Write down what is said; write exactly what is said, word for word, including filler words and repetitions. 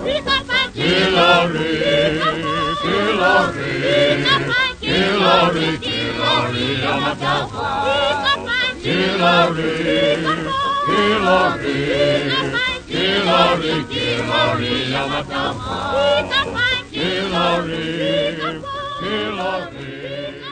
Kilauea, Kilauea, Kilauea, Kilauea mataupu. Kilauea, Kilauea, Kilauea, Kilauea mataupu. Kilauea, Kilauea.